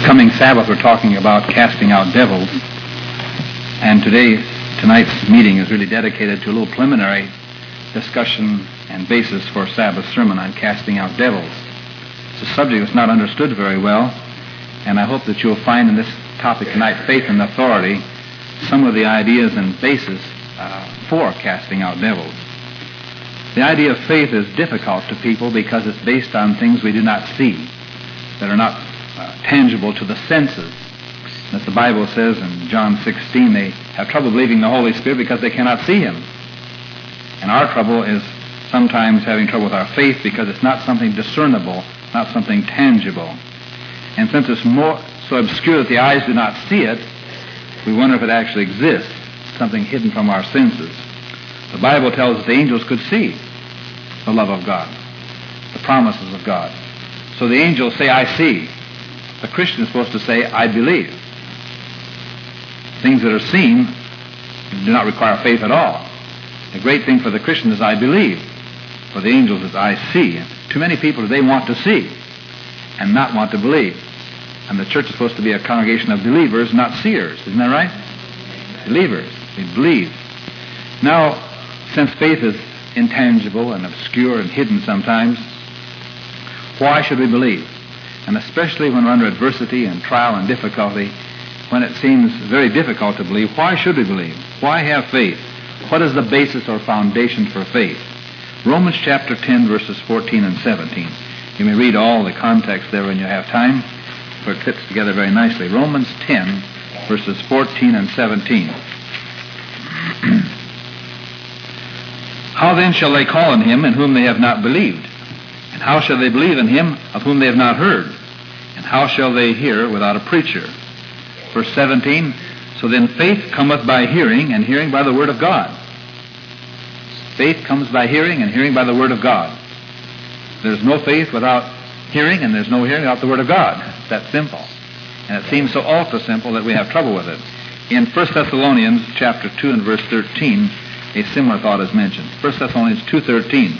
coming Sabbath, we're talking about casting out devils. And tonight's meeting is really dedicated to a little preliminary discussion and basis for Sabbath sermon on casting out devils. It's a subject that's not understood very well, and I hope that you'll find in this topic tonight, faith and authority, some of the ideas and basis for casting out devils. The idea of faith is difficult to people because it's based on things we do not see, that are not tangible to the senses. As the Bible says in John 16, they have trouble believing the Holy Spirit because they cannot see Him. And our trouble is sometimes having trouble with our faith because it's not something discernible, not something tangible. And since it's so obscure that the eyes do not see it, we wonder if it actually exists, something hidden from our senses. The Bible tells us the angels could see the love of God, the promises of God. So the angels say, I see. The Christian is supposed to say, I believe. Things that are seen do not require faith at all. The great thing for the Christian is I believe. For the angels is I see. Too many people today want to see and not want to believe. And the church is supposed to be a congregation of believers, not seers. Isn't that right? Believers. We believe. Now, since faith is intangible and obscure and hidden sometimes, why should we believe? And especially when we're under adversity and trial and difficulty, when it seems very difficult to believe, why should we believe? Why have faith? What is the basis or foundation for faith? Romans chapter 10, verses 14 and 17. You may read all the context there when you have time, for it fits together very nicely. Romans 10, verses 14 and 17. How then shall they call on Him in whom they have not believed? And how shall they believe in Him of whom they have not heard? And how shall they hear without a preacher? Verse 17, so then faith cometh by hearing, and hearing by the word of God. Faith comes by hearing, and hearing by the word of God. There's no faith without hearing, and there's no hearing without the word of God. It's that simple. And it seems so ultra simple that we have trouble with it. In 1 Thessalonians chapter 2 and verse 13, a similar thought is mentioned. 1 Thessalonians 2:13.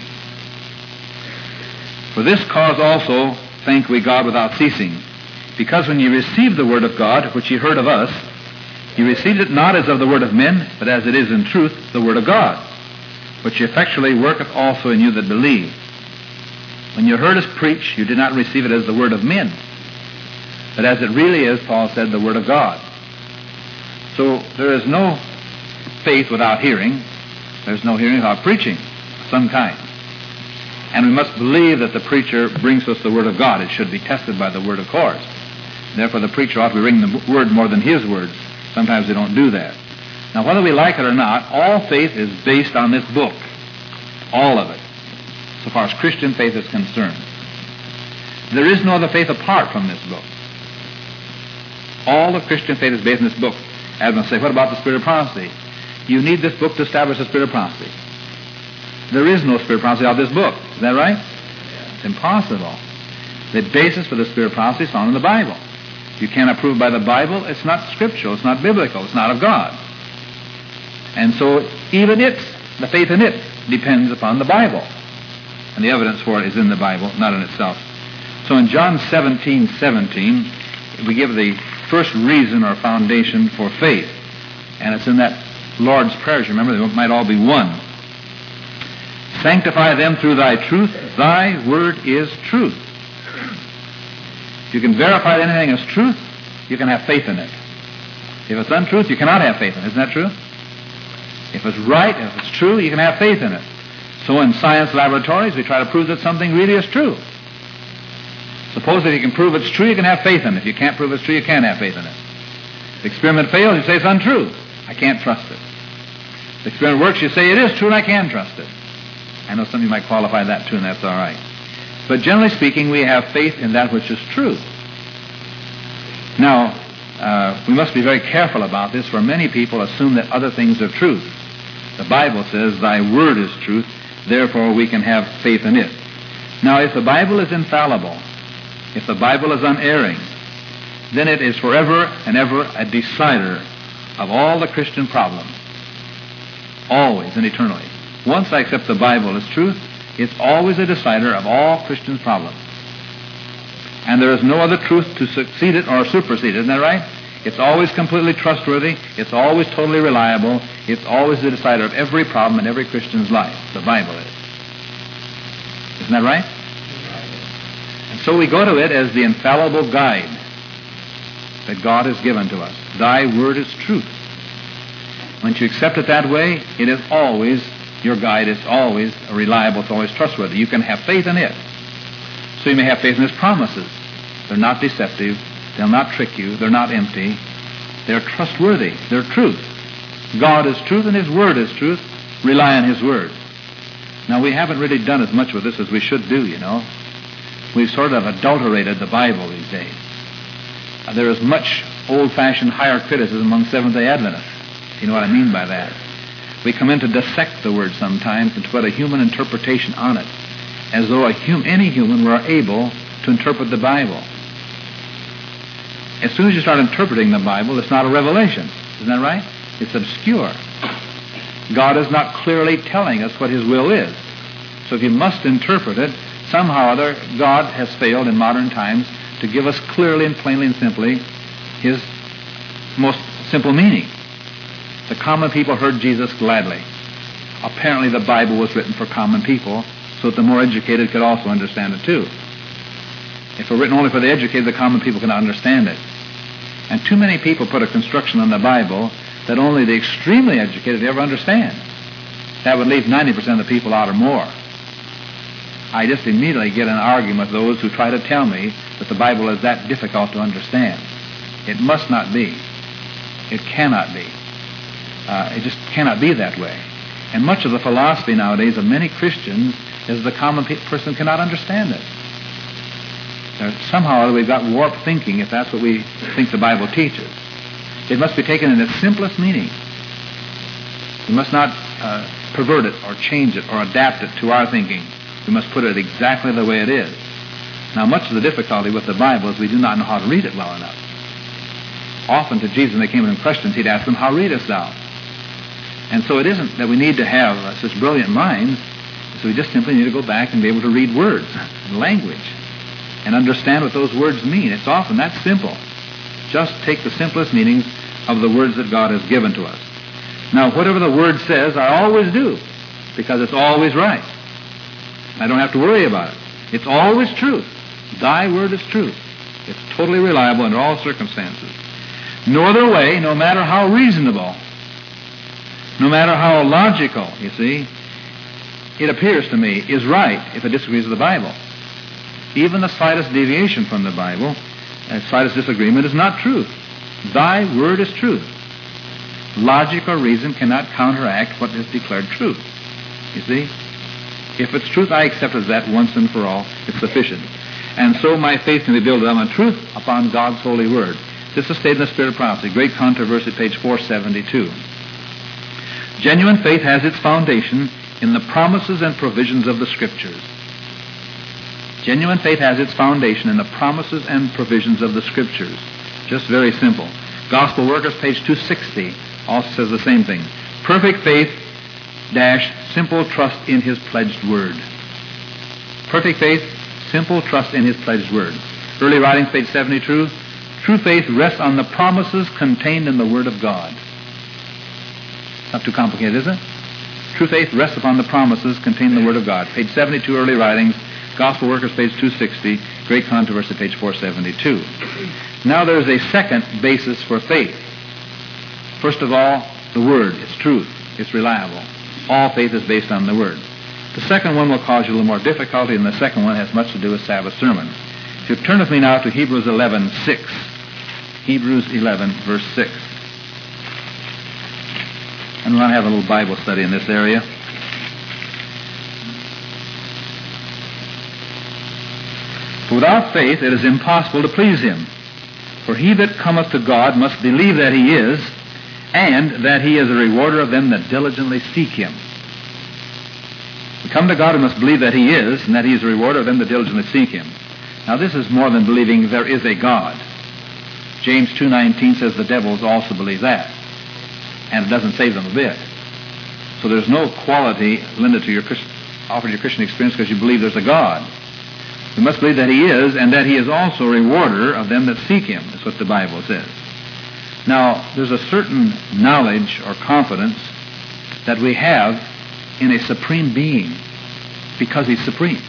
For this cause also thank we God without ceasing, because when ye received the word of God, which ye heard of us, ye received it not as of the word of men, but as it is in truth the word of God, which effectually worketh also in you that believe. When you heard us preach, you did not receive it as the word of men, but as it really is, Paul said, the word of God. So there is no faith without hearing. There's no hearing without preaching of some kind. And we must believe that the preacher brings us the word of God. It should be tested by the word, of course. Therefore, the preacher ought to be bringing the word more than his words. Sometimes they don't do that. Now, whether we like it or not, all faith is based on this book. All of it, so far as Christian faith is concerned. There is no other faith apart from this book. All of Christian faith is based on this book. I was going to say, what about the spirit of prophecy? You need this book to establish the spirit of prophecy. There is no spirit of prophecy out of this book. Is that right? It's impossible. The basis for the spirit of prophecy is found in the Bible. If you cannot prove by the Bible, it's not scriptural, it's not biblical, it's not of God. And so even the faith in it depends upon the Bible. And the evidence for it is in the Bible, not in itself. So in John 17:17, we give the first reason or foundation for faith. And it's in that Lord's Prayer. Remember, they might all be one. Sanctify them through thy truth. Thy word is truth. If you can verify that anything is truth, you can have faith in it. If it's untruth, you cannot have faith in it. Isn't that true? If it's right, if it's true, you can have faith in it. So in science laboratories, we try to prove that something really is true. Suppose that you can prove it's true, you can have faith in it. If you can't prove it's true, you can't have faith in it. If the experiment fails, you say it's untrue. I can't trust it. If the experiment works, you say it is true and I can trust it. I know some of you might qualify that too, and that's all right. But generally speaking, we have faith in that which is true. Now, we must be very careful about this, for many people assume that other things are truth. The Bible says, thy word is truth, therefore we can have faith in it. Now, if the Bible is infallible, if the Bible is unerring, then it is forever and ever a decider of all the Christian problems. Always and eternally. Once I accept the Bible as truth, it's always a decider of all Christian problems. And there is no other truth to succeed it or supersede it. Isn't that right? It's always completely trustworthy. It's always totally reliable. It's always the decider of every problem in every Christian's life. The Bible is. Isn't that right? And so we go to it as the infallible guide that God has given to us. Thy word is truth. Once you accept it that way, it is always, your guide is always reliable, it's always trustworthy. You can have faith in it. So you may have faith in His promises. They're not deceptive. They'll not trick you. They're not empty. They're trustworthy. They're truth. God is truth and His Word is truth. Rely on His Word. Now, we haven't really done as much with this as we should do, you know. We've sort of adulterated the Bible these days. There is much old-fashioned higher criticism among Seventh-day Adventists. You know what I mean by that? We come in to dissect the Word sometimes and to put a human interpretation on it, as though any human were able to interpret the Bible. As soon as you start interpreting the Bible, it's not a revelation. Isn't that right? It's obscure. God is not clearly telling us what His will is. So if you must interpret it, somehow or other, God has failed in modern times to give us clearly and plainly and simply His most simple meaning. The common people heard Jesus gladly. Apparently the Bible was written for common people so that the more educated could also understand it too. If it were written only for the educated, the common people cannot understand it. And too many people put a construction on the Bible that only the extremely educated ever understand. That would leave 90% of the people out or more. I just immediately get an argument with those who try to tell me that the Bible is that difficult to understand. It must not be. It cannot be. It just cannot be that way. And much of the philosophy nowadays of many Christians is the common person cannot understand it. Somehow we've got warped thinking if that's what we think the Bible teaches. It must be taken in its simplest meaning. We must not pervert it or change it or adapt it to our thinking. We must put it exactly the way it is. Now, much of the difficulty with the Bible is we do not know how to read it well enough. Often to Jesus, when they came with him questions, he'd ask them, "How readest thou?" And so it isn't that we need to have such brilliant minds, so we just simply need to go back and be able to read words and language and understand what those words mean. It's often that simple. Just take the simplest meanings of the words that God has given to us. Now, whatever the Word says, I always do, because it's always right. I don't have to worry about it. It's always truth. Thy Word is truth. It's totally reliable under all circumstances. No other way, no matter how reasonable, no matter how logical, you see, it appears to me, is right if it disagrees with the Bible. Even the slightest deviation from the Bible, the slightest disagreement, is not truth. Thy Word is truth. Logic or reason cannot counteract what is declared truth. You see? If it's truth, I accept it as that once and for all. It's sufficient. And so my faith can be built on truth upon God's holy Word. This is stated in the Spirit of Prophecy, Great Controversy, page 472. Genuine faith has its foundation in the promises and provisions of the Scriptures. Genuine faith has its foundation in the promises and provisions of the Scriptures. Just very simple. Gospel Workers, page 260, also says the same thing. Perfect faith, simple trust in His pledged Word. Perfect faith, simple trust in His pledged Word. Early Writings, page 72. True faith rests on the promises contained in the Word of God. Not too complicated, is it? True faith rests upon the promises contained in the Word of God. Page 72, Early Writings, Gospel Workers, page 260, Great Controversy, page 472. Now there's a second basis for faith. First of all, the Word. It's truth. It's reliable. All faith is based on the Word. The second one will cause you a little more difficulty, and the second one has much to do with Sabbath sermon. If you turn with me now to Hebrews 11:6. Hebrews 11, verse 6. And we'll have a little Bible study in this area. For without faith it is impossible to please Him. For he that cometh to God must believe that He is, and that He is a rewarder of them that diligently seek Him. To come to God, we must believe that He is, and that He is a rewarder of them that diligently seek Him. Now this is more than believing there is a God. James 2:19 says the devils also believe that. And it doesn't save them a bit. So there's no quality lended to your offered your Christian experience because you believe there's a God. We must believe that He is, and that He is also a rewarder of them that seek Him. That's what the Bible says. Now, there's a certain knowledge or confidence that we have in a supreme being because He's supreme.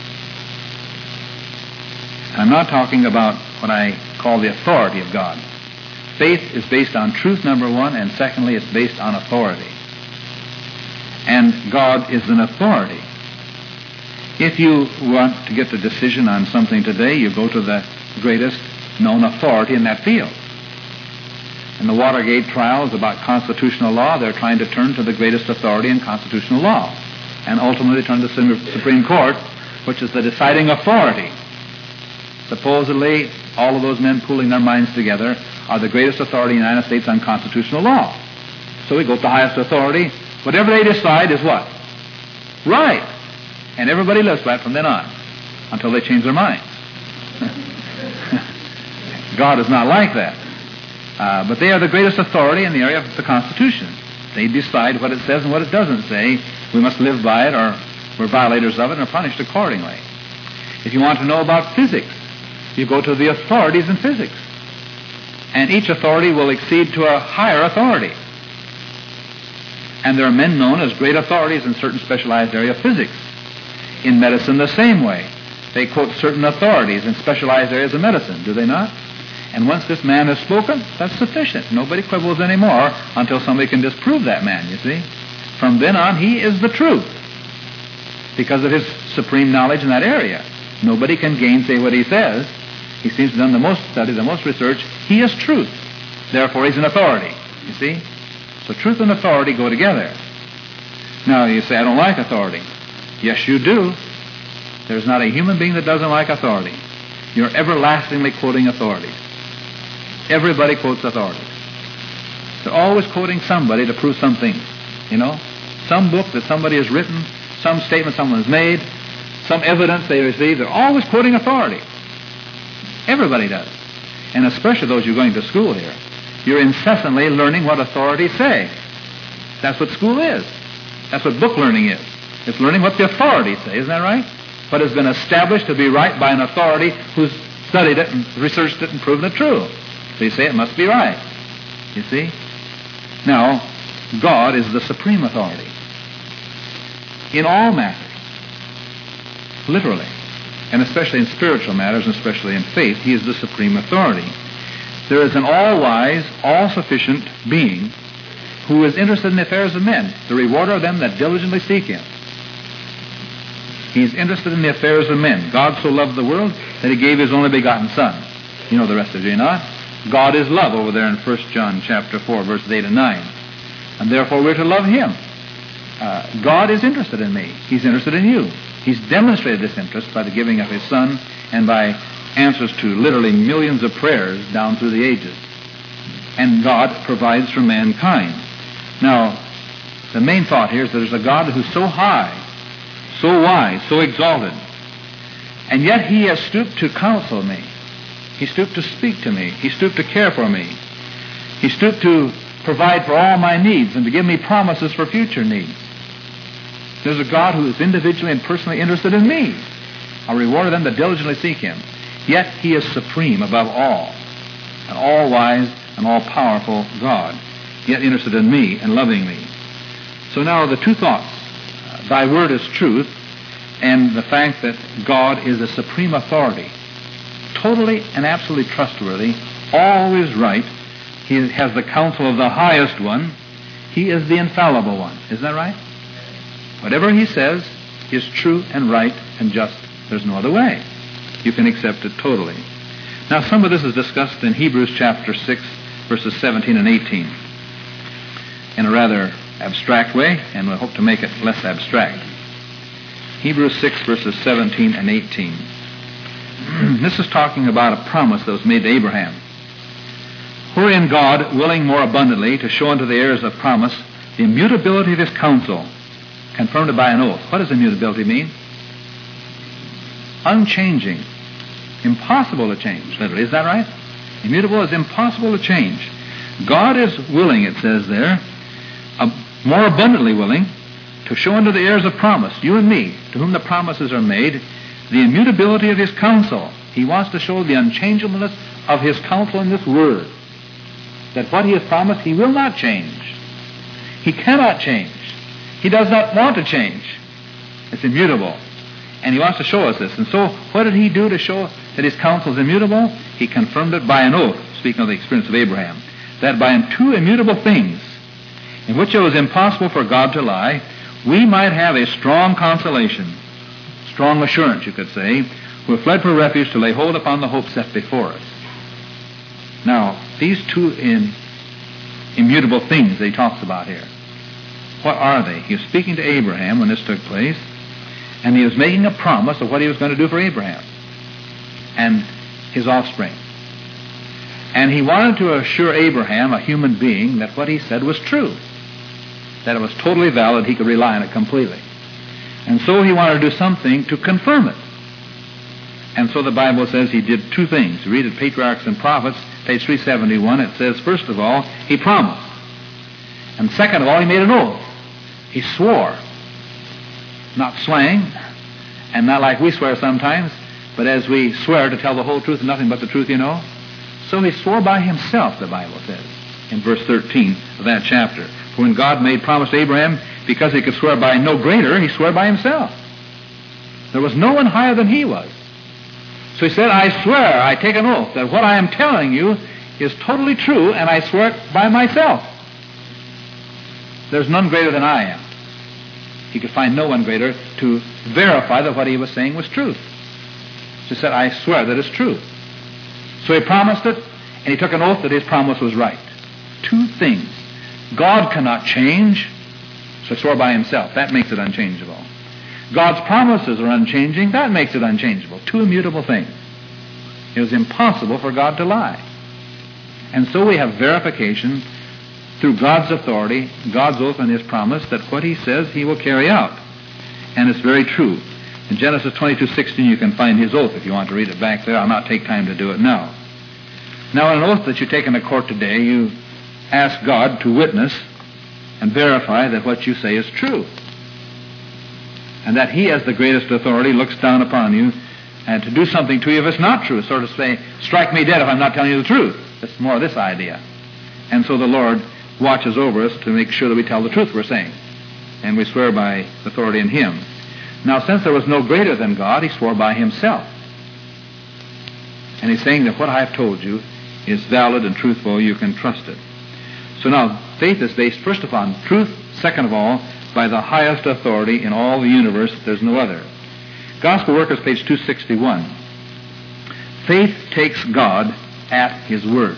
And I'm not talking about what I call the authority of God. Faith is based on truth, number one, and secondly, it's based on authority. And God is an authority. If you want to get the decision on something today, you go to the greatest known authority in that field. In the Watergate trials about constitutional law, they're trying to turn to the greatest authority in constitutional law, and ultimately turn to the Supreme Court, which is the deciding authority. Supposedly, all of those men pooling their minds together are the greatest authority in the United States on constitutional law. So we go to the highest authority. Whatever they decide is what? Right. And everybody lives by it from then on, until they change their minds. God is not like that. But they are the greatest authority in the area of the Constitution. They decide what it says and what it doesn't say. We must live by it, or we're violators of it and are punished accordingly. If you want to know about physics, you go to the authorities in physics. And each authority will accede to a higher authority. And there are men known as great authorities in certain specialized area of physics. In medicine, the same way. They quote certain authorities in specialized areas of medicine, do they not? And once this man has spoken, that's sufficient. Nobody quibbles anymore until somebody can disprove that man, you see. From then on, he is the truth because of his supreme knowledge in that area. Nobody can gainsay what he says. He seems to have done the most study, the most research. He is truth. Therefore, he's an authority, you see. So truth and authority go together. Now, you say, I don't like authority. Yes, you do. There's not a human being that doesn't like authority. You're everlastingly quoting authorities. Everybody quotes authorities. They're always quoting somebody to prove something. You know, some book that somebody has written, some statement someone has made, some evidence they receive. They're always quoting authority. Everybody does. And especially those who are going to school here. You're incessantly learning what authorities say. That's what school is. That's what book learning is. It's learning what the authorities say. Isn't that right? What has been established to be right by an authority who's studied it and researched it and proven it true. So you say it must be right. You see? Now, God is the supreme authority in all matters. Literally. And especially in spiritual matters, and especially in faith, He is the supreme authority. There is an all-wise, all-sufficient being who is interested in the affairs of men, the rewarder of them that diligently seek Him. He's interested in the affairs of men. God so loved the world that He gave His only begotten Son. You know the rest of it, do you not? God is love over there in 1 John chapter 4, verses 8 and 9. And therefore we're to love Him. God is interested in me. He's interested in you. He's demonstrated this interest by the giving of His Son and by answers to literally millions of prayers down through the ages. And God provides for mankind. Now, the main thought here is that there's a God who's so high, so wise, so exalted, and yet He has stooped to counsel me. He stooped to speak to me. He stooped to care for me. He stooped to provide for all my needs and to give me promises for future needs. There's a God who is individually and personally interested in me. I'll reward them that diligently seek Him. Yet He is supreme above all, an all-wise and all-powerful God, yet interested in me and loving me. So now the two thoughts, Thy word is truth, and the fact that God is a supreme authority, totally and absolutely trustworthy, always right. He has the counsel of the highest one. He is the infallible one. Isn't that right? Whatever He says is true and right and just. There's no other way. You can accept it totally. Now, some of this is discussed in Hebrews chapter 6, verses 17 and 18, in a rather abstract way, and we'll hope to make it less abstract. Hebrews 6, verses 17 and 18. This is talking about a promise that was made to Abraham, wherein God, willing more abundantly to show unto the heirs of promise the immutability of His counsel, confirmed it by an oath. What does immutability mean? Unchanging. Impossible to change, literally. Is that right? Immutable is impossible to change. God is willing, it says there, more abundantly willing, to show unto the heirs of promise, you and me, to whom the promises are made, the immutability of his counsel. He wants to show the unchangeableness of his counsel in this word. That what he has promised, he will not change. He cannot change. He does not want to change. It's immutable. And he wants to show us this. And so, what did he do to show that his counsel is immutable? He confirmed it by an oath, speaking of the experience of Abraham, that by two immutable things, in which it was impossible for God to lie, we might have a strong consolation, strong assurance, you could say, who have fled for refuge to lay hold upon the hope set before us. Now, these two immutable things that he talks about here, what are they? He was speaking to Abraham when this took place, and he was making a promise of what he was going to do for Abraham and his offspring. And he wanted to assure Abraham, a human being, that what he said was true, that it was totally valid, he could rely on it completely. And so he wanted to do something to confirm it. And so the Bible says he did two things. You read it, Patriarchs and Prophets, page 371, it says, first of all, he promised. And second of all, he made an oath. He swore. Not slang, and not like we swear sometimes, but as we swear to tell the whole truth and nothing but the truth, you know. So he swore by himself, the Bible says, in verse 13 of that chapter. For when God made promise to Abraham, because he could swear by no greater, he swore by himself. There was no one higher than he was. So he said, I swear, I take an oath, that what I am telling you is totally true, and I swear it by myself. There's none greater than I am. He could find no one greater to verify that what he was saying was truth. So he said, I swear that it's true. So he promised it, and he took an oath that his promise was right. Two things. God cannot change, so he swore by himself. That makes it unchangeable. God's promises are unchanging. That makes it unchangeable. Two immutable things. It was impossible for God to lie. And so we have verification through God's authority, God's oath and his promise, that what he says he will carry out. And it's very true. In Genesis 22:16 you can find his oath if you want to read it back there. I'll not take time to do it now. Now, an oath that you take in a court today, you ask God to witness and verify that what you say is true. And that he, as the greatest authority, looks down upon you and to do something to you if it's not true. Sort of say, strike me dead if I'm not telling you the truth. It's more of this idea. And so the Lord watches over us to make sure that we tell the truth we're saying. And we swear by authority in him. Now, since there was no greater than God, he swore by himself. And he's saying that what I have told you is valid and truthful. You can trust it. So now, faith is based first upon truth, second of all, by the highest authority in all the universe. There's no other. Gospel Workers, page 261. Faith takes God at his word.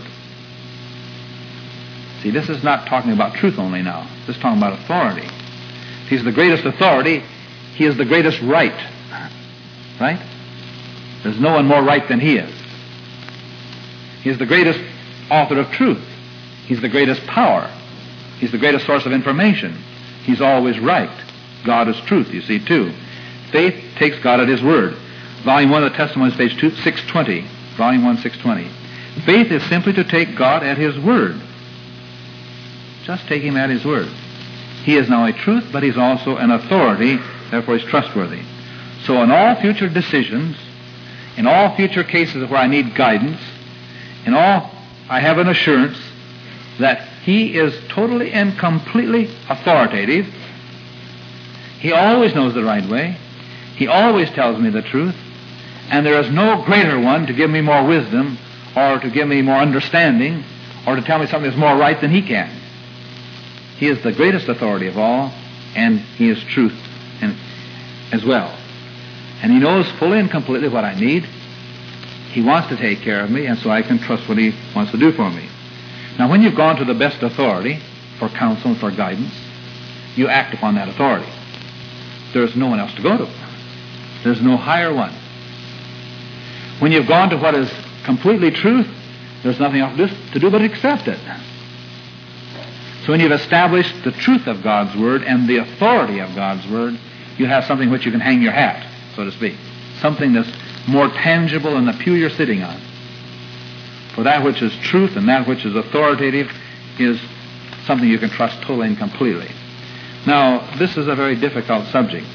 See, this is not talking about truth only now. This is talking about authority. He's the greatest authority. He is the greatest right. Right? There's no one more right than he is. He is the greatest author of truth. He's the greatest power. He's the greatest source of information. He's always right. God is truth, you see, too. Faith takes God at his word. Volume 1 of the Testimonies, page 620. Volume 1, 620. Faith is simply to take God at his word. Just take him at his word. He is now a truth, but he's also an authority, therefore he's trustworthy. So in all future decisions, in all future cases where I need guidance, in all, I have an assurance that he is totally and completely authoritative. He always knows the right way. He always tells me the truth. And there is no greater one to give me more wisdom or to give me more understanding or to tell me something that's more right than he can. He is the greatest authority of all, and he is truth as well. And he knows fully and completely what I need. He wants to take care of me, and so I can trust what he wants to do for me. Now, when you've gone to the best authority for counsel and for guidance, you act upon that authority. There's no one else to go to. There's no higher one. When you've gone to what is completely truth, there's nothing else to do but accept it. So when you've established the truth of God's Word and the authority of God's Word, you have something which you can hang your hat, so to speak. Something that's more tangible than the pew you're sitting on. For that which is truth and that which is authoritative is something you can trust totally and completely. Now, this is a very difficult subject.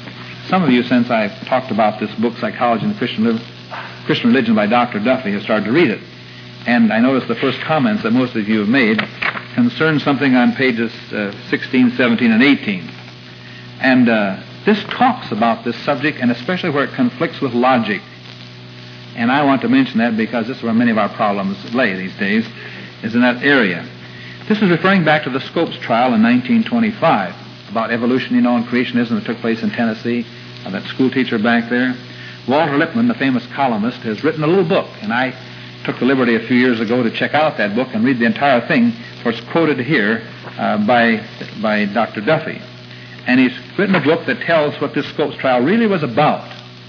some of you, since I've talked about this book, Psychology and Christian Religion by Dr. Duffy, have started to read it. And I noticed the first comments that most of you have made concern something on pages 16, 17, and 18. And this talks about this subject, and especially where it conflicts with logic. And I want to mention that because this is where many of our problems lay these days, is in that area. This is referring back to the Scopes trial in 1925 about evolution, and creationism that took place in Tennessee. That school teacher back there, Walter Lippmann, the famous columnist, has written a little book, and I took the liberty a few years ago to check out that book and read the entire thing, for it's quoted here by Dr. Duffy. And he's written a book that tells what this Scopes trial really was about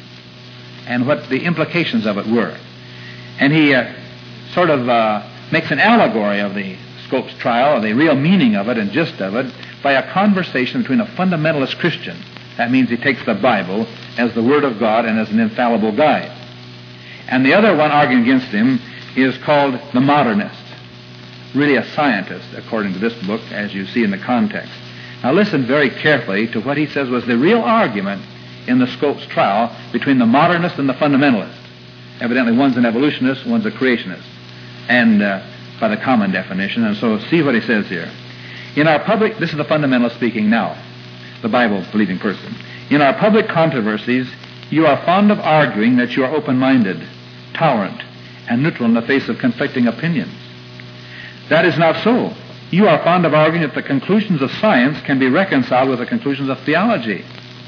and what the implications of it were. And he sort of makes an allegory of the Scopes trial, or the real meaning of it and gist of it, by a conversation between a fundamentalist Christian. That means he takes the Bible as the Word of God and as an infallible guide. And the other one arguing against him is called the modernist, really a scientist, according to this book, as you see in the context. Now listen very carefully to what he says was the real argument in the Scopes trial between the modernist and the fundamentalist. Evidently one's an evolutionist, one's a creationist, and by the common definition. And so see what he says here. In our public, this is the fundamentalist speaking now, the Bible-believing person. In our public controversies, you are fond of arguing that you are open-minded, tolerant, and neutral in the face of conflicting opinions. That is not so. You are fond of arguing that the conclusions of science can be reconciled with the conclusions of theology.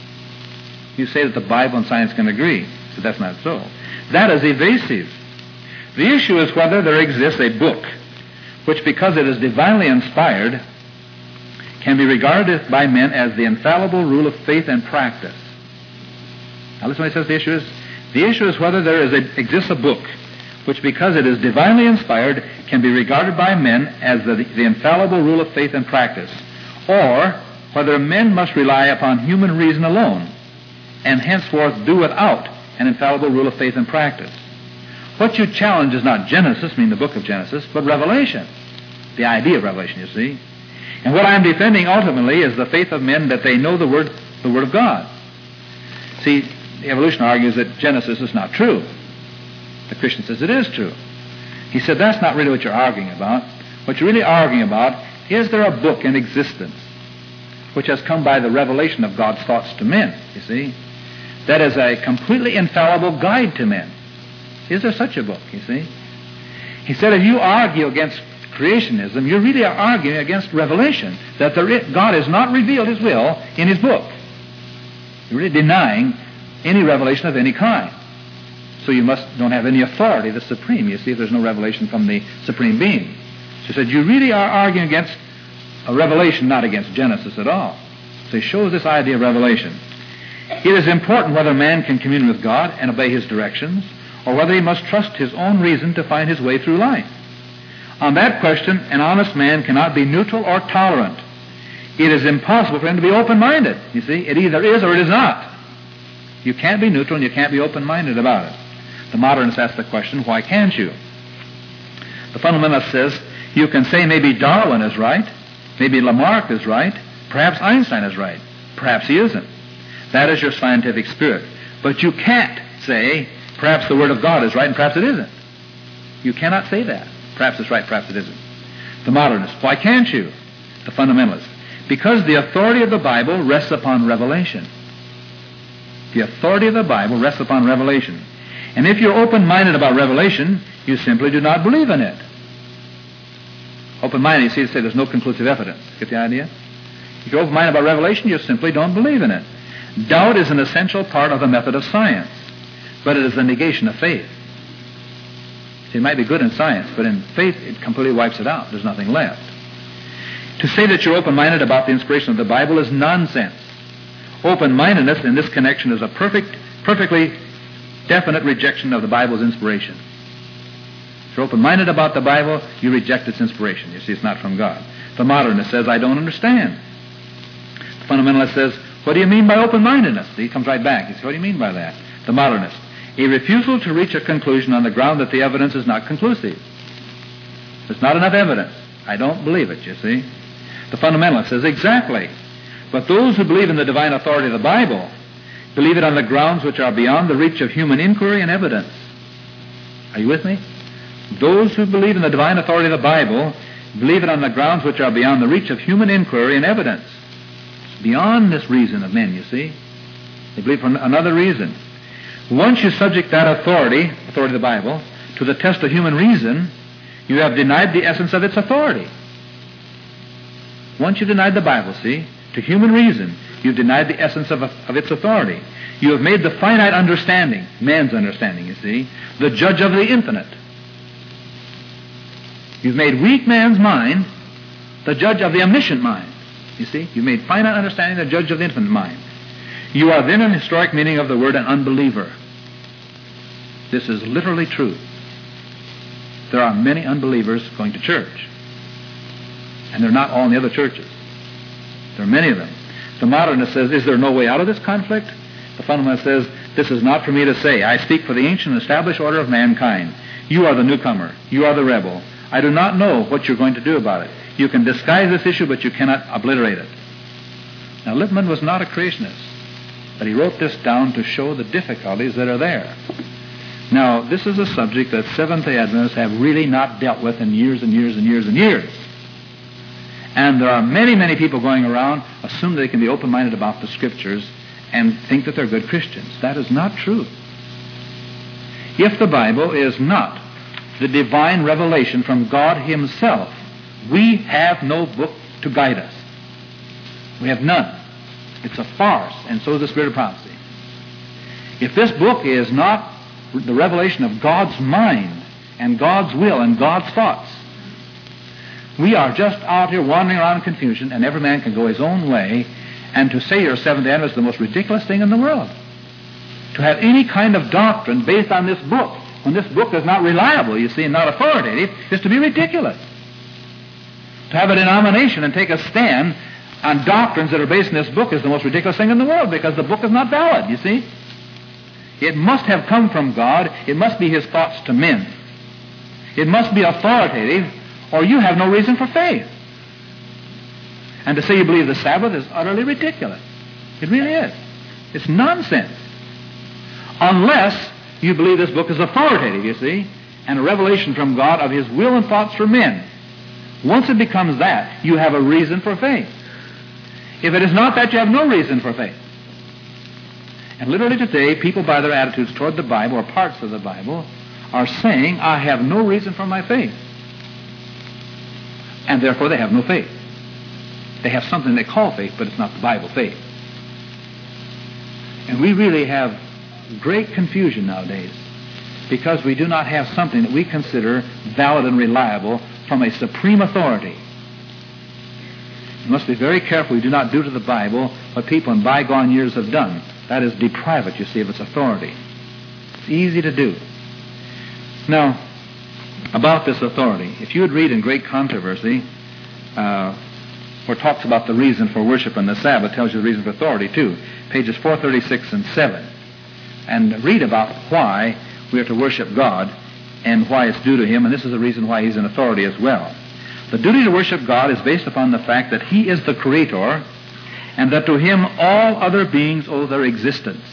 You say that the Bible and science can agree, but that's not so. That is evasive. The issue is whether there exists a book which, because it is divinely inspired, can be regarded by men as the infallible rule of faith and practice. Now listen what he says the issue is whether there exists a book which, because it is divinely inspired, can be regarded by men as the infallible rule of faith and practice, or whether men must rely upon human reason alone and henceforth do without an infallible rule of faith and practice. What you challenge is not Genesis, I mean the book of Genesis, but Revelation, the idea of Revelation, you see. And what I'm defending ultimately is the faith of men that they know the Word of God. See, the evolution argues that Genesis is not true. The Christian says it is true. He said that's not really what you're arguing about. What you're really arguing about is there a book in existence which has come by the revelation of God's thoughts to men, you see, that is a completely infallible guide to men. Is there such a book, you see? He said if you argue against creationism, you really are arguing against revelation, that God has not revealed His will in His book. You're really denying any revelation of any kind. So you don't have any authority, the supreme, you see, if there's no revelation from the supreme being. So he said, you really are arguing against a revelation, not against Genesis at all. So he shows this idea of revelation. It is important whether man can commune with God and obey His directions, or whether he must trust his own reason to find his way through life. On that question, an honest man cannot be neutral or tolerant. It is impossible for him to be open-minded. You see, it either is or it is not. You can't be neutral and you can't be open-minded about it. The modernist asks the question, why can't you? The fundamentalist says, you can say maybe Darwin is right, maybe Lamarck is right, perhaps Einstein is right, perhaps he isn't. That is your scientific spirit. But you can't say, perhaps the Word of God is right and perhaps it isn't. You cannot say that. Perhaps it's right, perhaps it isn't. The modernist, why can't you? The fundamentalist, because the authority of the Bible rests upon revelation. The authority of the Bible rests upon revelation. And if you're open-minded about revelation, you simply do not believe in it. Open-minded, you see, to say there's no conclusive evidence. Get the idea? If you're open-minded about revelation, you simply don't believe in it. Doubt is an essential part of the method of science, but it is the negation of faith. See, it might be good in science, but in faith it completely wipes it out. There's nothing left. To say that you're open-minded about the inspiration of the Bible is nonsense. Open-mindedness in this connection is a perfectly definite rejection of the Bible's inspiration. If you're open-minded about the Bible, you reject its inspiration. You see, it's not from God. The modernist says, I don't understand. The fundamentalist says, what do you mean by open-mindedness? He comes right back. He says, what do you mean by that? The modernist, a refusal to reach a conclusion on the ground that the evidence is not conclusive. There's not enough evidence. I don't believe it, you see. The fundamentalist says, exactly. But those who believe in the divine authority of the Bible believe it on the grounds which are beyond the reach of human inquiry and evidence. Are you with me? Those who believe in the divine authority of the Bible believe it on the grounds which are beyond the reach of human inquiry and evidence. It's beyond this reason of men, you see. They believe for another reason. Once you subject that authority of the Bible, to the test of human reason, you have denied the essence of its authority. Once you've denied the Bible, see, to human reason, you've denied the essence of its authority. You have made the finite understanding, man's understanding, you see, the judge of the infinite. You've made weak man's mind the judge of the omniscient mind. You see, you've made finite understanding the judge of the infinite mind. You are then, in the historic meaning of the word, an unbeliever. This is literally true. There are many unbelievers going to church. And they're not all in the other churches. There are many of them. The modernist says, is there no way out of this conflict? The fundamentalist says, this is not for me to say. I speak for the ancient and established order of mankind. You are the newcomer. You are the rebel. I do not know what you're going to do about it. You can disguise this issue, but you cannot obliterate it. Now, Lippmann was not a creationist, but he wrote this down to show the difficulties that are there. Now, this is a subject that Seventh-day Adventists have really not dealt with in years and years and years and years. And there are many, many people going around assume they can be open-minded about the Scriptures and think that they're good Christians. That is not true. If the Bible is not the divine revelation from God Himself, we have no book to guide us. We have none. It's a farce, and so is the Spirit of prophecy. If this book is not the revelation of God's mind and God's will and God's thoughts, we are just out here wandering around in confusion, and every man can go his own way. And to say you're a Seventh-day Adventist is the most ridiculous thing in the world. To have any kind of doctrine based on this book, when this book is not reliable, you see, and not authoritative, is to be ridiculous. To have a denomination and take a stand on doctrines that are based in this book is the most ridiculous thing in the world, because the book is not valid, you see. It must have come from God. It must be His thoughts to men. It must be authoritative, or you have no reason for faith. And to say you believe the Sabbath is utterly ridiculous. It really is. It's nonsense. Unless you believe this book is authoritative, you see, and a revelation from God of His will and thoughts for men. Once it becomes that, you have a reason for faith. If it is not that, you have no reason for faith. And literally today, people by their attitudes toward the Bible, or parts of the Bible, are saying, I have no reason for my faith. And therefore they have no faith. They have something they call faith, but it's not the Bible faith. And we really have great confusion nowadays because we do not have something that we consider valid and reliable from a supreme authority. We must be very careful we do not do to the Bible what people in bygone years have done. That is, deprive it, you see, of its authority. It's easy to do. Now, about this authority, if you would read in Great Controversy, where it talks about the reason for worship on the Sabbath, tells you the reason for authority too, pages 436 and 7, and read about why we are to worship God and why it's due to Him, and this is the reason why He's in authority as well. The duty to worship God is based upon the fact that He is the Creator and that to Him all other beings owe their existence.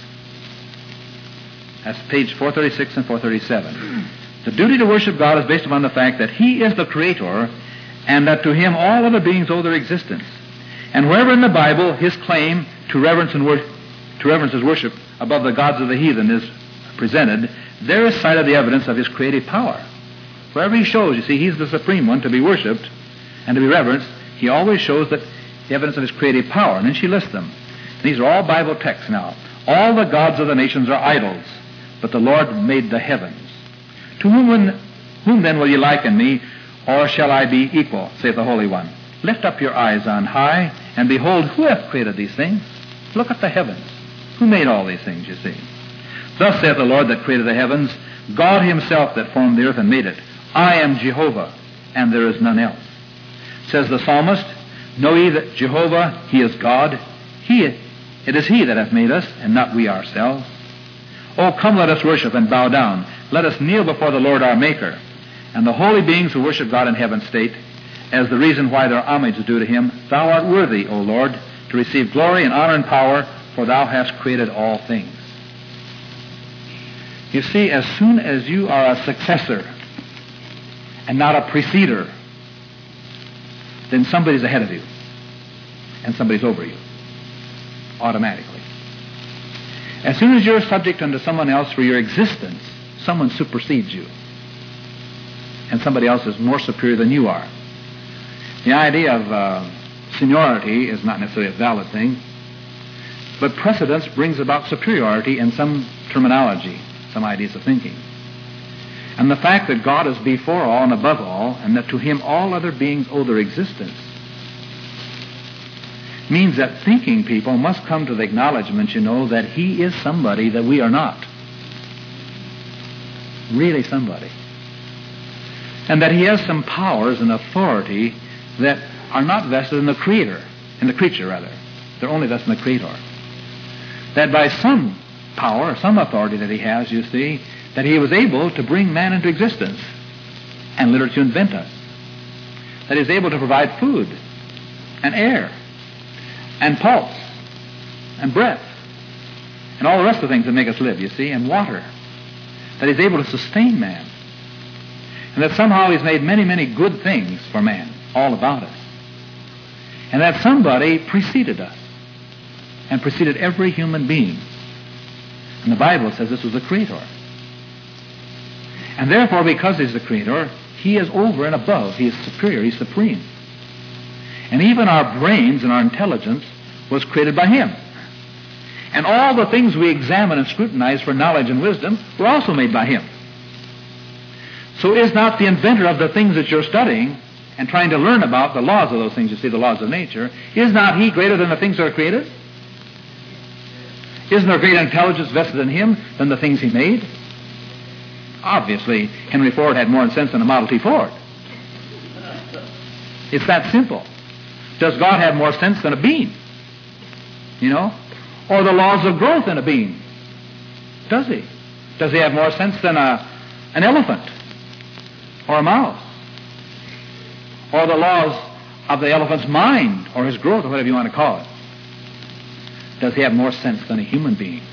That's page 436 and 437. The duty to worship God is based upon the fact that He is the Creator and that to Him all other beings owe their existence. And wherever in the Bible His claim to reverence His worship above the gods of the heathen is presented, there is cited the evidence of His creative power. Wherever He shows, you see, He's the supreme one to be worshipped and to be reverenced, He always shows that the evidence of His creative power. And then she lists them. These are all Bible texts now. All the gods of the nations are idols, but the Lord made the heavens. To whom then will ye liken me, or shall I be equal, saith the Holy One? Lift up your eyes on high, and behold, who hath created these things? Look at the heavens. Who made all these things, you see? Thus saith the Lord that created the heavens, God Himself that formed the earth and made it. I am Jehovah, and there is none else. Says the psalmist, know ye that Jehovah, He is God. It is He that hath made us, and not we ourselves. Oh, come, let us worship and bow down. Let us kneel before the Lord our Maker. And the holy beings who worship God in heaven state, as the reason why their homage is due to Him, Thou art worthy, O Lord, to receive glory and honor and power, for thou hast created all things. You see, as soon as you are a successor and not a preceder, then somebody's ahead of you and somebody's over you, automatically. As soon as you're subject unto someone else for your existence, someone supersedes you, and somebody else is more superior than you are. The idea of seniority is not necessarily a valid thing, but precedence brings about superiority in some terminology, some ideas of thinking. And the fact that God is before all and above all, and that to Him all other beings owe their existence, means that thinking people must come to the acknowledgement, that He is somebody that we are not. Really somebody. And that He has some powers and authority that are not vested in the creature. They're only vested in the Creator. That by some power, some authority that He has, you see, that He was able to bring man into existence and literally to invent us. That He is able to provide food and air and pulse and breath and all the rest of the things that make us live, you see, and water. That He's able to sustain man. And that somehow He's made many, many good things for man all about us. And that somebody preceded us and preceded every human being. And the Bible says this was the Creator. And therefore, because He's the Creator, He is over and above. He is superior. He's supreme. And even our brains and our intelligence was created by Him. And all the things we examine and scrutinize for knowledge and wisdom were also made by Him. So is not the inventor of the things that you're studying and trying to learn about the laws of those things, you see, the laws of nature, is not He greater than the things that are created? Isn't there greater intelligence vested in Him than the things He made? Obviously, Henry Ford had more sense than a Model T Ford. It's that simple. Does God have more sense than a bean? Or the laws of growth in a bean? Does He? Does He have more sense than an elephant? Or a mouse? Or the laws of the elephant's mind, or his growth, or whatever you want to call it? Does He have more sense than a human being?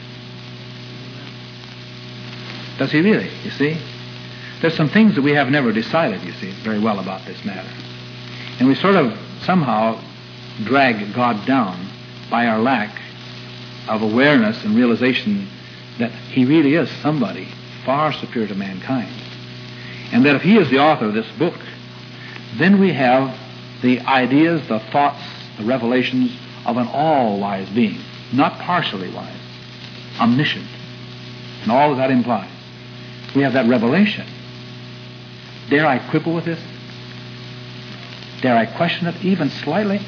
Does He really? You see? There's some things that we have never decided, you see, very well about this matter. And we sort of somehow drag God down by our lack of awareness and realization that He really is somebody far superior to mankind. And that if He is the author of this book, then we have the ideas, the thoughts, the revelations of an all-wise being, not partially wise, omniscient, and all that implies. We have that revelation. Dare I quibble with this? Dare I question it even slightly?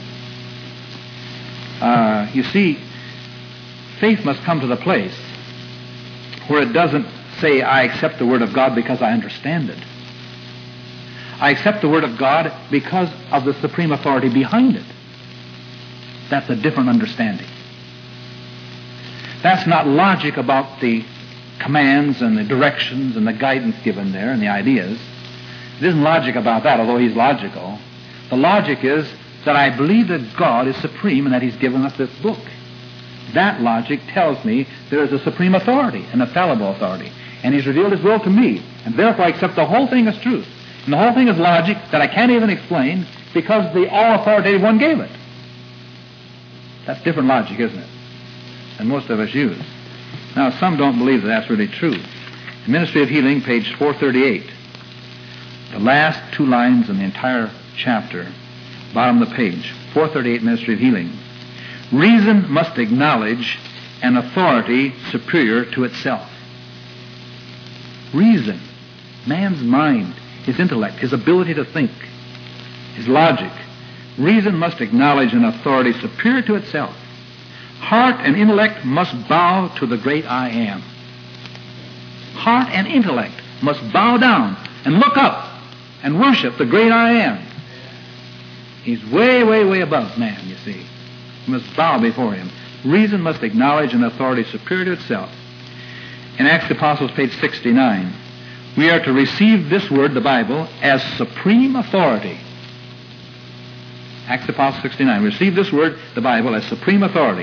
You see, faith must come to the place where it doesn't say, I accept the Word of God because I understand it. I accept the Word of God because of the supreme authority behind it. That's a different understanding. That's not logic about the commands and the directions and the guidance given there and the ideas. It isn't logic about that, although He's logical. The logic is that I believe that God is supreme and that He's given us this book. That logic tells me there is a supreme authority, an infallible authority, and He's revealed His will to me, and therefore I accept the whole thing as truth. And the whole thing is logic that I can't even explain because the all-authoritative one gave it. That's different logic, isn't it, than most of us use. Now, some don't believe that that's really true. In Ministry of Healing, page 438, the last two lines in the entire chapter, bottom of the page, 438, Ministry of Healing. Reason must acknowledge an authority superior to itself. Reason, man's mind, his intellect, his ability to think, his logic. Reason must acknowledge an authority superior to itself. Heart and intellect must bow to the great I Am. Heart and intellect must bow down and look up and worship the great I Am. He's way, way, way above man, you see. You must bow before Him. Reason must acknowledge an authority superior to itself. In Acts of the Apostles, page 69, we are to receive this word, the Bible, as supreme authority. Acts of the Apostles 69. Receive this word, the Bible, as supreme authority.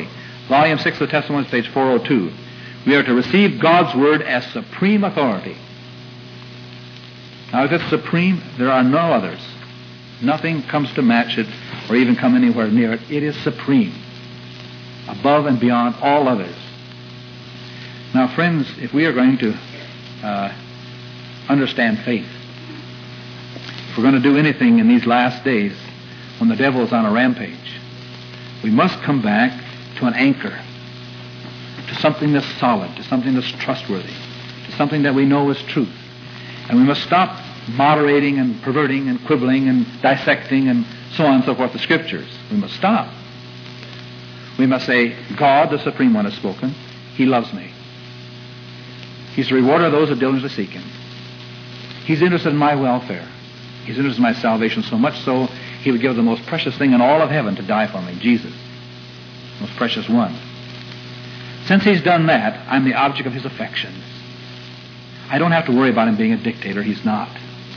Volume 6 of the Testimonies, page 402. We are to receive God's Word as supreme authority. Now, if it's supreme, there are no others. Nothing comes to match it or even come anywhere near it. It is supreme, above and beyond all others. Now, friends, if we are going to understand faith, if we're going to do anything in these last days when the devil is on a rampage, we must come back to an anchor, to something that's solid, to something that's trustworthy, to something that we know is truth. And we must stop moderating and perverting and quibbling and dissecting and so on and so forth the Scriptures. We must stop. We must say, God, the Supreme One, has spoken. He loves me. He's the rewarder of those who diligently seek Him. He's interested in my welfare. He's interested in my salvation, so much so He would give the most precious thing in all of heaven to die for me, Jesus, most precious one. Since He's done that, I'm the object of His affections. I don't have to worry about Him being a dictator. He's not.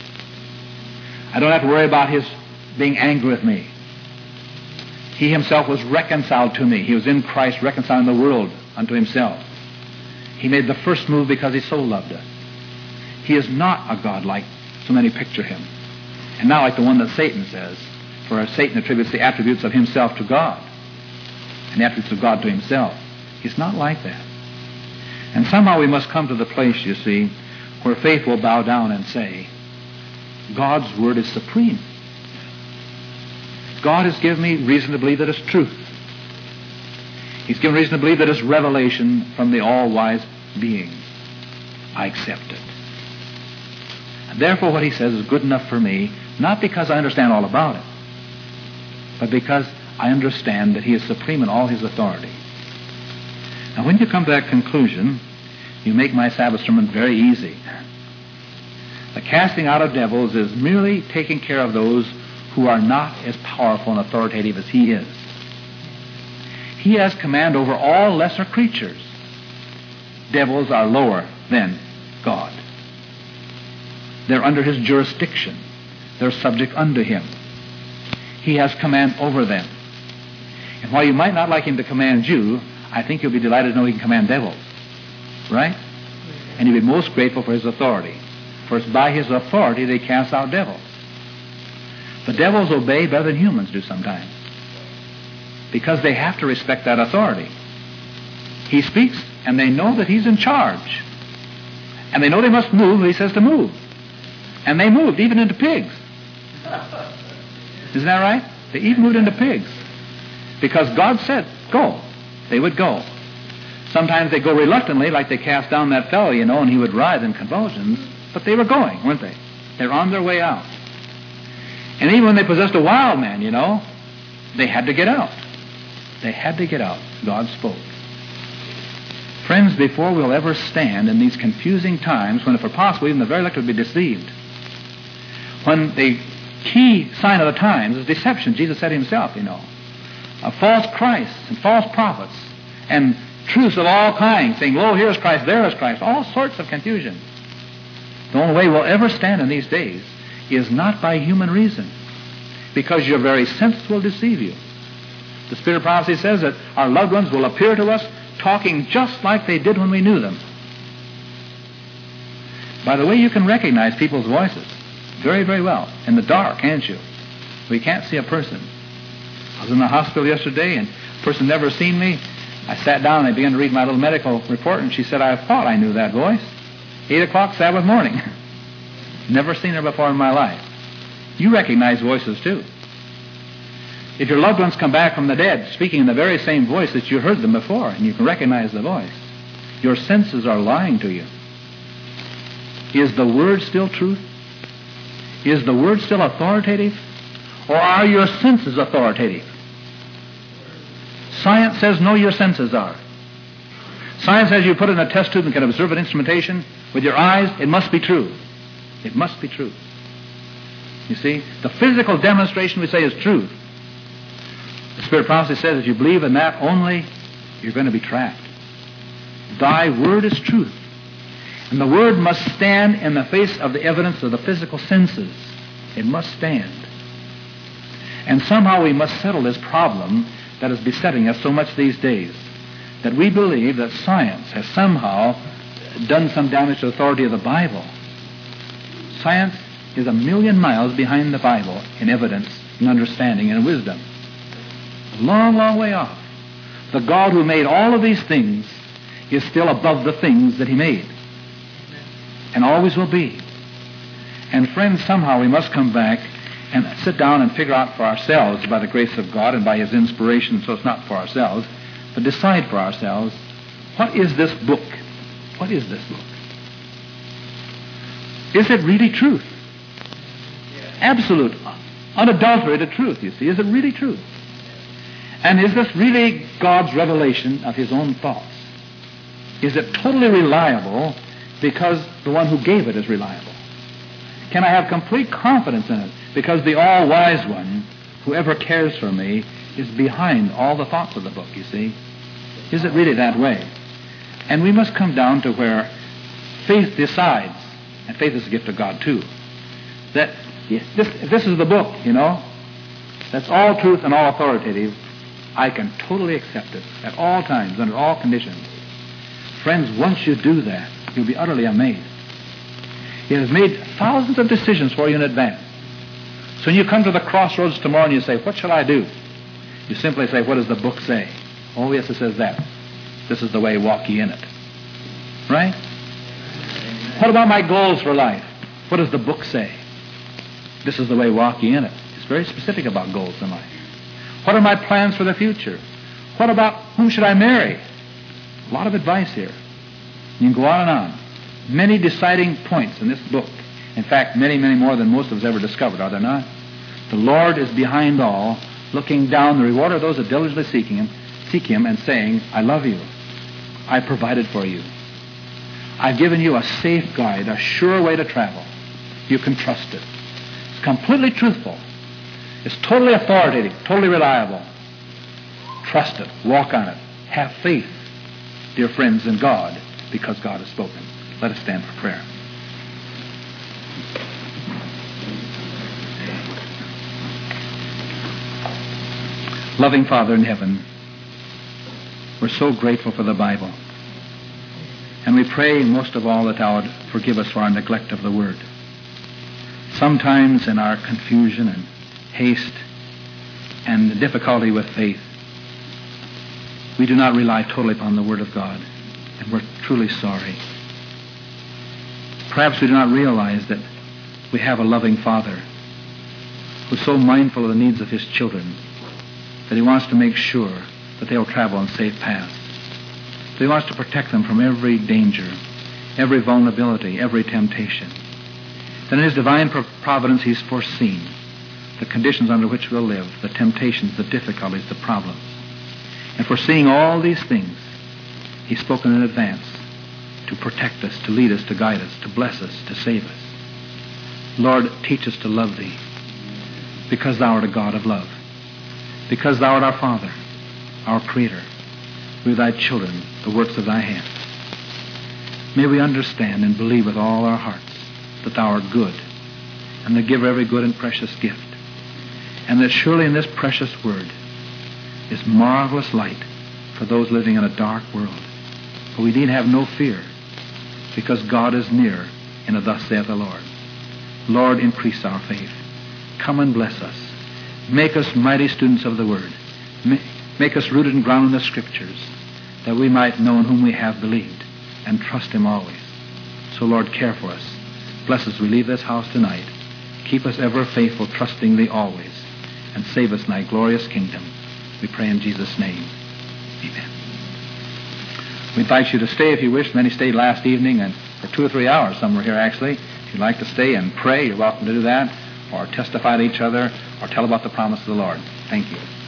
I don't have to worry about His being angry with me. He Himself was reconciled to me. He was in Christ reconciling the world unto Himself. He made the first move because He so loved us. He is not a God like so many picture Him. And not like the one that Satan says, for Satan attributes the attributes of himself to God and the attributes of God to himself. He's not like that. And somehow we must come to the place, you see, where faith will bow down and say, God's Word is supreme. God has given me reason to believe that it's truth. He's given reason to believe that it's revelation from the all-wise being. I accept it. And therefore what He says is good enough for me, not because I understand all about it, but because I understand that He is supreme in all His authority. Now when you come to that conclusion, you make my Sabbath sermon very easy. The casting out of devils is merely taking care of those who are not as powerful and authoritative as He is. He has command over all lesser creatures. Devils are lower than God. They're under His jurisdiction. They're subject unto Him. He has command over them. And while you might not like Him to command you, I think you'll be delighted to know He can command devils. Right? And you'll be most grateful for His authority. For it's by His authority they cast out devils. The devils obey better than humans do sometimes, because they have to respect that authority. He speaks, and they know that He's in charge. And they know they must move when He says to move. And they moved, even into pigs. Isn't that right? They even moved into pigs. Because God said, go. They would go. Sometimes they go reluctantly, like they cast down that fellow, and he would writhe in convulsions. But they were going, weren't they? They're on their way out. And even when they possessed a wild man, they had to get out. They had to get out. God spoke. Friends, before we'll ever stand in these confusing times, when if it were possible, even the very elect would be deceived, when the key sign of the times is deception, Jesus said Himself, false Christs and false prophets, and truths of all kinds, saying, lo, here is Christ, there is Christ, all sorts of confusion. The only way we'll ever stand in these days is not by human reason, because your very sense will deceive you. The Spirit of prophecy says that our loved ones will appear to us talking just like they did when we knew them. By the way, you can recognize people's voices very, very well in the dark, can't you? We can't see a person. I was in the hospital yesterday, and a person never seen me. I sat down and I began to read my little medical report, and she said, I thought I knew that voice. 8 o'clock Sabbath morning. Never seen her before in my life. You recognize voices too. If your loved ones come back from the dead speaking in the very same voice that you heard them before, and you can recognize the voice, your senses are lying to you. Is the Word still truth? Is the Word still authoritative? Or are your senses authoritative? Science says no, your senses are. Science says you put in a test tube and can observe an instrumentation with your eyes, it must be true. It must be true. You see, the physical demonstration we say is truth. The Spirit of prophecy says if you believe in that only, you're going to be trapped. Thy Word is truth. And the Word must stand in the face of the evidence of the physical senses. It must stand. And somehow we must settle this problem that is besetting us so much these days. that we believe that science has somehow done some damage to the authority of the Bible. Science is a million miles behind the Bible in evidence and understanding and wisdom. A long, long way off. The God who made all of these things is still above the things that He made, and always will be. And friends, somehow we must come back and sit down and figure out for ourselves, by the grace of God and by His inspiration, so it's not for ourselves, but decide for ourselves, what is this book? What is this book? Is it really truth? Absolute, unadulterated truth, you see. Is it really truth? And is this really God's revelation of His own thoughts? Is it totally reliable because the one who gave it is reliable? Can I have complete confidence in it because the all-wise one, whoever cares for me, is behind all the thoughts of the book, you see? Is it really that way? And we must come down to where faith decides, and faith is a gift of God too, that this is the book, you know, that's all truth and all authoritative. I can totally accept it at all times, under all conditions. Friends, once you do that, you'll be utterly amazed. It has made thousands of decisions for you in advance. So when you come to the crossroads tomorrow and you say, what shall I do? You simply say, what does the book say? Oh, yes, it says that. This is the way, walk ye in it. Right? What about my goals for life? What does the book say? This is the way, walk ye in it. It's very specific about goals in life. What are my plans for the future? What about whom should I marry? A lot of advice here. You can go on and on. Many deciding points in this book. In fact, many, many more than most of us ever discovered, are there not? The Lord is behind all, looking down the reward of those that diligently seek Him and saying, I love you. I provided for you. I've given you a safe guide, a sure way to travel. You can trust it. It's completely truthful. It's totally authoritative, totally reliable. Trust it. Walk on it. Have faith, dear friends, in God, because God has spoken. Let us stand for prayer. Loving Father in heaven, we're so grateful for the Bible. And we pray most of all that Thou would forgive us for our neglect of the Word. Sometimes in our confusion and haste and difficulty with faith, we do not rely totally upon the Word of God, and we're truly sorry. Perhaps we do not realize that we have a loving Father who's so mindful of the needs of His children that He wants to make sure that they'll travel on safe paths. That He wants to protect them from every danger, every vulnerability, every temptation. That in His divine providence He's foreseen the conditions under which we'll live, the temptations, the difficulties, the problems. And foreseeing all these things, He's spoken in advance to protect us, to lead us, to guide us, to bless us, to save us. Lord, teach us to love Thee, because Thou art a God of love, because Thou art our Father, our Creator. We are Thy children, the works of Thy hands. May we understand and believe with all our hearts that Thou art good, and the giver of every good and precious gift, and that surely in this precious Word is marvelous light for those living in a dark world. For we need have no fear, because God is near in a thus saith the Lord. Lord, increase our faith. Come and bless us. Make us mighty students of the Word. Make us rooted and grounded in the Scriptures, that we might know in whom we have believed and trust Him always. So, Lord, care for us. Bless us as we leave this house tonight. Keep us ever faithful, trusting Thee always, and save us in Thy glorious kingdom. We pray in Jesus' name. Amen. We invite you to stay if you wish. Many stayed last evening, and for 2 or 3 hours, some were here actually. If you'd like to stay and pray, you're welcome to do that, or testify to each other, or tell about the promise of the Lord. Thank you.